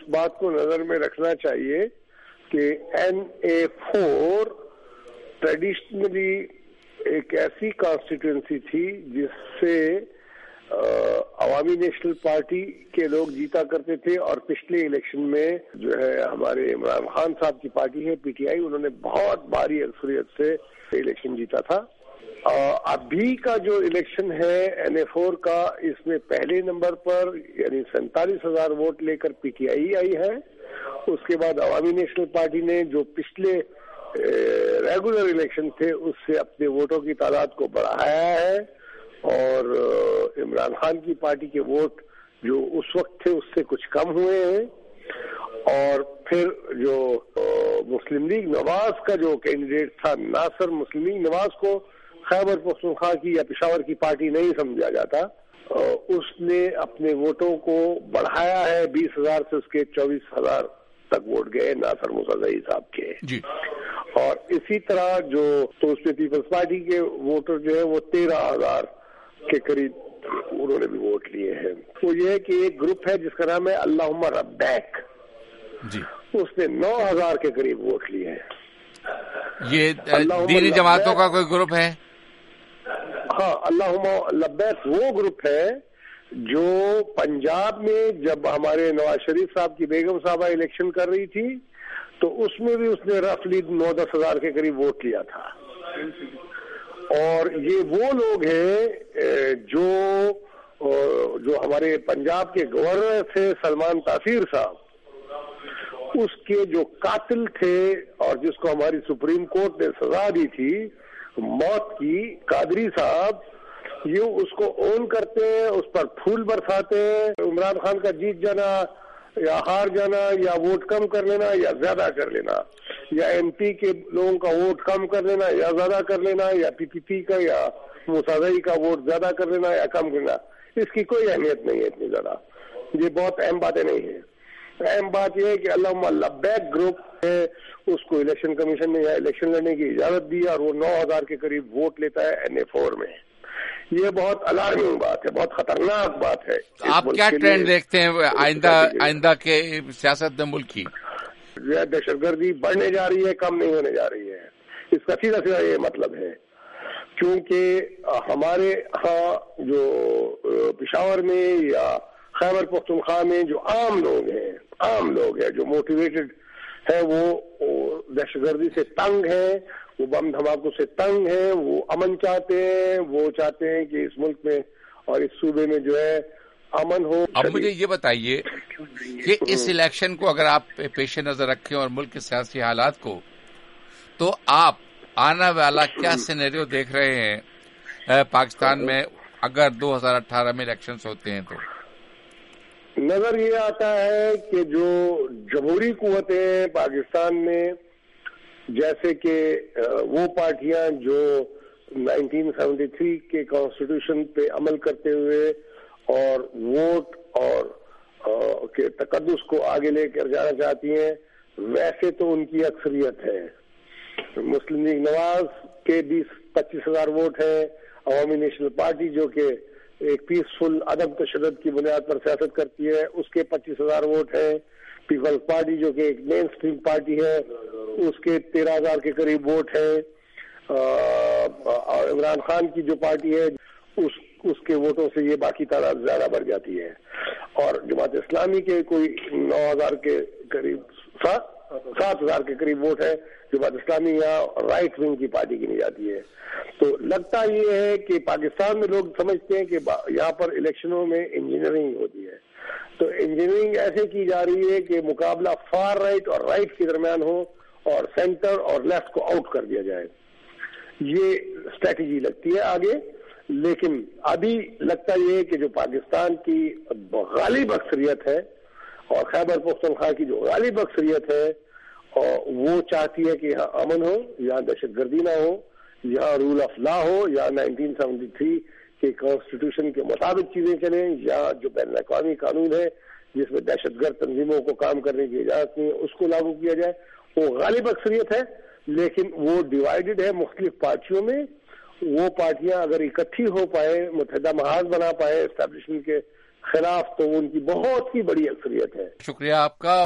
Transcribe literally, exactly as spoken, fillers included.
بات کو نظر میں رکھنا چاہیے کہ این اے فور ٹریڈیشنلی ایک ایسی کانسٹیٹوئنسی تھی جس سے عوامی نیشنل پارٹی کے لوگ جیتا کرتے تھے، اور پچھلے الیکشن میں جو ہے ہمارے عمران خان صاحب کی پارٹی ہے پی ٹی آئی، انہوں نے بہت بھاری اکثریت سے الیکشن جیتا تھا۔ ابھی کا جو الیکشن ہے این اے فور کا، اس میں پہلے نمبر پر یعنی سینتالیس ہزار ووٹ لے کر پی ٹی آئی آئی ہے۔ اس کے بعد عوامی نیشنل پارٹی نے جو پچھلے ریگولر الیکشن تھے اس سے اپنے ووٹوں کی تعداد کو بڑھایا ہے، اور عمران خان کی پارٹی کے ووٹ جو اس وقت تھے اس سے کچھ کم ہوئے ہیں۔ اور پھر جو مسلم لیگ نواز کا جو کینڈیڈیٹ تھا ناصر، مسلم لیگ نواز کو خیبر پختونخوا کی یا پشاور کی پارٹی نہیں سمجھا جاتا، اس نے اپنے ووٹوں کو بڑھایا ہے، بیس ہزار سے اس کے چوبیس ہزار تک ووٹ گئے ناصر موسیٰ صاحب کے جی۔ اور اسی طرح جو تو اس میں پیپلز پارٹی کے ووٹر جو ہے وہ تیرہ ہزار کے قریب انہوں نے بھی ووٹ لیے ہیں۔ وہ یہ ہے کہ ایک گروپ ہے جس کا نام ہے اللہم ربیک جی، اس نے نو ہزار کے قریب ووٹ لیے ہیں۔ یہ دینی جماعتوں کا کوئی گروپ ہے؟ ہاں، اللہم لبیک وہ گروپ ہے جو پنجاب میں جب ہمارے نواز شریف صاحب کی بیگم صاحبہ الیکشن کر رہی تھی تو اس میں بھی اس نے رفلی نو دس ہزار کے قریب ووٹ لیا تھا۔ اور یہ وہ لوگ ہیں جو جو ہمارے پنجاب کے گورنر تھے سلمان تاثیر صاحب، اس کے جو قاتل تھے اور جس کو ہماری سپریم کورٹ نے سزا دی تھی موت کی، قادری صاحب، یہ اس کو اون کرتے ہیں، اس پر پھول برساتے ہیں۔ عمران خان کا جیت جانا یا ہار جانا یا ووٹ کم کر لینا یا زیادہ کر لینا، یا ایم پی کے لوگوں کا ووٹ کم کر لینا یا زیادہ کر لینا، یا پی پی پی کا یا موسیٰ کا ووٹ زیادہ کر لینا یا کم کرنا، اس کی کوئی اہمیت نہیں ہے اتنی زیادہ۔ یہ بہت اہم باتیں نہیں ہیں۔ اہم بات یہ ہے کہ اللہم لبیک گروپ ہے، اس کو الیکشن کمیشن نے یا الیکشن لڑنے کی اجازت دی اور وہ نو ہزار کے قریب ووٹ لیتا ہے این اے فور میں۔ یہ بہت الارمنگ بات ہے، بہت خطرناک بات ہے۔ آپ کیا ٹرینڈ دیکھتے ہیں آئندہ آئندہ کے سیاست میں ملک کی؟ دہشت گردی بڑھنے جا رہی ہے، کم نہیں ہونے جا رہی ہے، اس کا سیدھا سیدھا یہ مطلب ہے۔ کیونکہ ہمارے ہاں جو پشاور میں یا خیبر پختونخوا میں جو عام لوگ ہیں عام لوگ ہیں جو موٹیویٹڈ ہے، وہ دہشت گردی سے تنگ ہیں، وہ بم دھماکوں سے تنگ ہیں، وہ امن چاہتے ہیں، وہ چاہتے ہیں کہ اس ملک میں اور اس صوبے میں جو ہے امن ہو۔ اب مجھے یہ بتائیے کہ اس الیکشن کو اگر آپ پیش نظر رکھیں اور ملک کے سیاسی حالات کو، تو آپ آنے والا کیا سینیریو دیکھ رہے ہیں پاکستان میں اگر دو ہزار اٹھارہ میں الیکشنز ہوتے ہیں تو؟ نظر یہ آتا ہے کہ جو جمہوری قوتیں پاکستان میں، جیسے کہ وہ پارٹیاں جو نائنٹین سیونٹی تھری کے کانسٹیٹیوشن پہ عمل کرتے ہوئے اور ووٹ اور کے تقدس کو آگے لے کر جانا چاہتی ہیں، ویسے تو ان کی اکثریت ہے۔ مسلم لیگ نواز کے بیس پچیس ہزار ووٹ ہیں، عوامی نیشنل پارٹی جو کہ ایک پیسفل عدم تشدد کی بنیاد پر سیاست کرتی ہے، اس کے پچیس ہزار ووٹ ہیں، پیپلز پارٹی جو کہ ایک مین اسٹریم پارٹی ہے اس کے تیرہ ہزار کے قریب ووٹ ہیں، اور عمران خان کی جو پارٹی ہے اس اس کے ووٹوں سے یہ باقی تعداد زیادہ بڑھ جاتی ہے، اور جماعت اسلامی کے کوئی نو ہزار کے قریب سات سات ہزار کے قریب ووٹ ہے۔ جماعت اسلامی یا رائٹ ونگ کی پارٹی گنی جاتی ہے۔ تو لگتا یہ ہے کہ پاکستان میں لوگ سمجھتے ہیں کہ یہاں پر الیکشنوں میں انجینئرنگ ہوتی ہے، تو انجینئرنگ ایسے کی جا رہی ہے کہ مقابلہ فار رائٹ اور رائٹ کے درمیان ہو اور سینٹر اور لیفٹ کو آؤٹ کر دیا جائے۔ یہ اسٹریٹجی لگتی ہے آگے، لیکن ابھی لگتا یہ ہے کہ جو پاکستان کی غالب اکثریت ہے اور خیبر پختونخوا کی جو غالب اکثریت ہے وہ چاہتی ہے کہ یہاں امن ہو، یہاں دہشت گردی نہ ہو، یہاں رول آف لا ہو، یہاں نائنٹین سیونٹی تھری کے کانسٹیٹیوشن کے مطابق چیزیں چلیں، یا جو بین الاقوامی قانون ہے جس میں دہشت گرد تنظیموں کو کام کرنے کی اجازت نہیں ہے اس کو لاگو کیا جائے۔ وہ غالب اکثریت ہے، لیکن وہ ڈیوائیڈڈ ہے مختلف پارٹیوں میں۔ وہ پارٹیاں اگر اکٹھی ہو پائے، متحدہ محاذ بنا پائے اسٹیبلشمنٹ کے خلاف تو ان کی بہت ہی بڑی اکثریت ہے. شکریہ آپ کا.